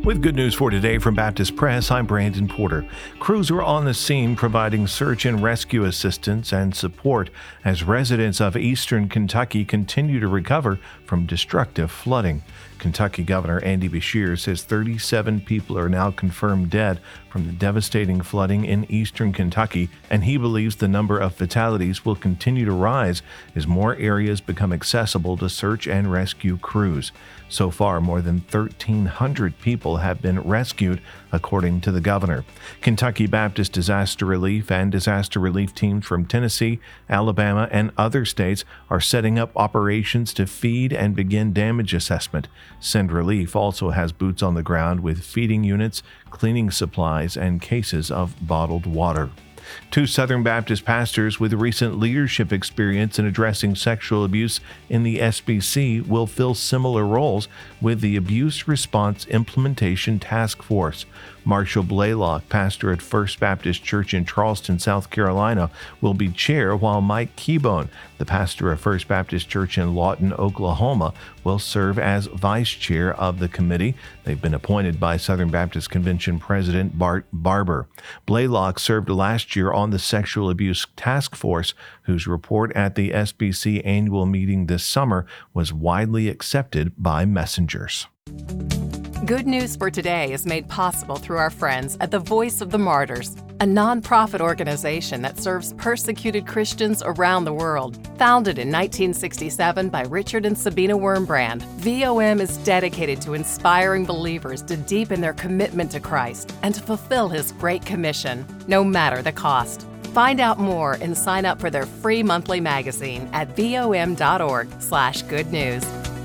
With good news for today from Baptist Press, I'm Brandon Porter. Crews are on the scene providing search and rescue assistance and support as residents of eastern Kentucky continue to recover from destructive flooding. Kentucky Governor Andy Beshear says 37 people are now confirmed dead from the devastating flooding in eastern Kentucky, and he believes the number of fatalities will continue to rise as more areas become accessible to search and rescue crews. So far, more than 1,300 people have been rescued, according to the governor. Kentucky Baptist Disaster Relief and disaster relief teams from Tennessee, Alabama, and other states are setting up operations to feed and begin damage assessment. Send Relief also has boots on the ground with feeding units, cleaning supplies, and cases of bottled water. Two Southern Baptist pastors with recent leadership experience in addressing sexual abuse in the SBC will fill similar roles with the Abuse Response Implementation Task Force. Marshall Blaylock, pastor at First Baptist Church in Charleston, South Carolina, will be chair, while Mike Keybone, the pastor of First Baptist Church in Lawton, Oklahoma, will serve as vice chair of the committee. They've been appointed by Southern Baptist Convention President Bart Barber. Blaylock served last year on the Sexual Abuse Task Force, whose report at the SBC annual meeting this summer was widely accepted by messengers. Good News for Today is made possible through our friends at the Voice of the Martyrs, a nonprofit organization that serves persecuted Christians around the world. Founded in 1967 by Richard and Sabina Wurmbrand, VOM is dedicated to inspiring believers to deepen their commitment to Christ and to fulfill His Great Commission, no matter the cost. Find out more and sign up for their free monthly magazine at vom.org/goodnews.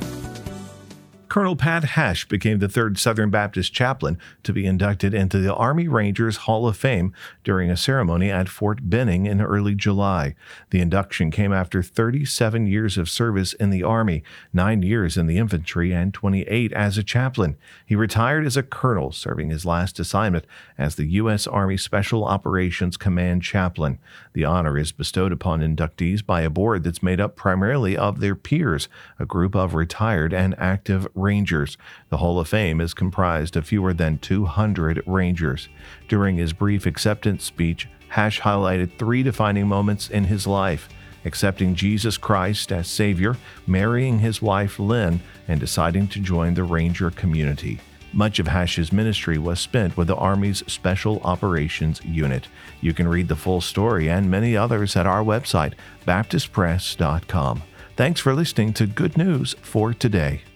Colonel Pat Hash became the third Southern Baptist chaplain to be inducted into the Army Rangers Hall of Fame during a ceremony at Fort Benning in early July. The induction came after 37 years of service in the Army, 9 years in the infantry, and 28 as a chaplain. He retired as a colonel, serving his last assignment as the U.S. Army Special Operations Command chaplain. The honor is bestowed upon inductees by a board that's made up primarily of their peers, a group of retired and active Rangers. The Hall of Fame is comprised of fewer than 200 Rangers. During his brief acceptance speech, Hash highlighted 3 defining moments in his life: accepting Jesus Christ as Savior, marrying his wife Lynn, and deciding to join the Ranger community. Much of Hash's ministry was spent with the Army's Special Operations Unit. You can read the full story and many others at our website, baptistpress.com. Thanks for listening to Good News for Today.